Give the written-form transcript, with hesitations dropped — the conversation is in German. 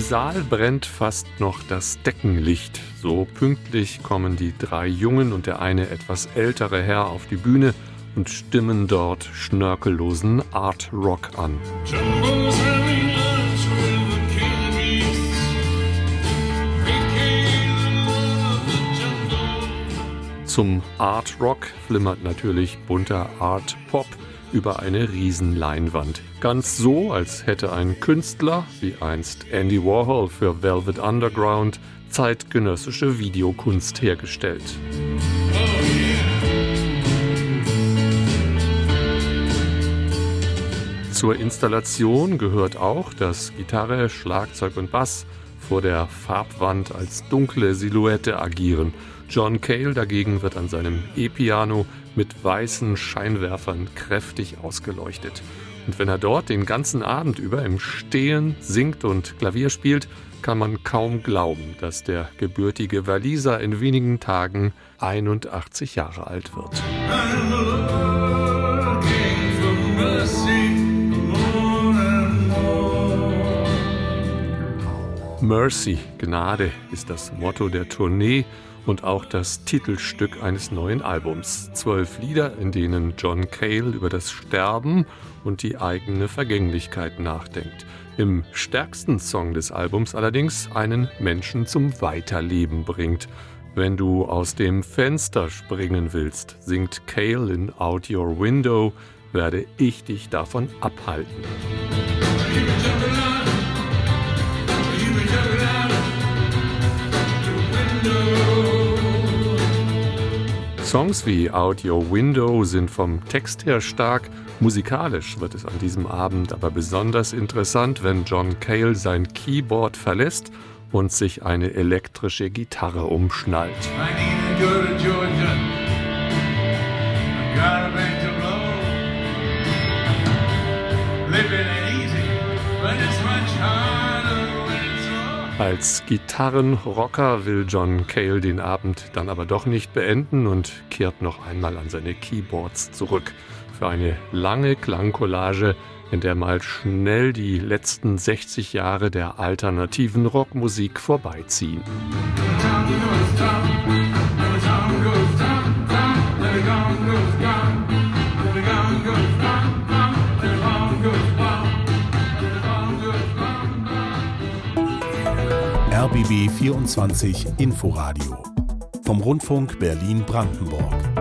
Saal brennt fast noch das Deckenlicht. So pünktlich kommen die 3 Jungen und der eine etwas ältere Herr auf die Bühne und stimmen dort schnörkellosen Art Rock an. Zum Art Rock flimmert natürlich bunter Art Pop über eine Riesenleinwand. Ganz so, als hätte ein Künstler, wie einst Andy Warhol für Velvet Underground, zeitgenössische Videokunst hergestellt. Zur Installation gehört auch, dass Gitarre, Schlagzeug und Bass vor der Farbwand als dunkle Silhouette agieren. John Cale dagegen wird an seinem E-Piano mit weißen Scheinwerfern kräftig ausgeleuchtet. Und wenn er dort den ganzen Abend über im Stehen singt und Klavier spielt, kann man kaum glauben, dass der gebürtige Waliser in wenigen Tagen 81 Jahre alt wird. Mercy, Gnade, ist das Motto der Tournee und auch das Titelstück eines neuen Albums. 12 Lieder, in denen John Cale über das Sterben und die eigene Vergänglichkeit nachdenkt. Im stärksten Song des Albums allerdings einen Menschen zum Weiterleben bringt. Wenn du aus dem Fenster springen willst, singt Cale in Out Your Window, werde ich dich davon abhalten. Songs wie Out Your Window sind vom Text her stark, musikalisch wird es an diesem Abend aber besonders interessant, wenn John Cale sein Keyboard verlässt und sich eine elektrische Gitarre umschnallt. Als Gitarrenrocker will John Cale den Abend dann aber doch nicht beenden und kehrt noch einmal an seine Keyboards zurück. Für eine lange Klangcollage, in der mal schnell die letzten 60 Jahre der alternativen Rockmusik vorbeiziehen. RBB 24 Inforadio vom Rundfunk Berlin-Brandenburg.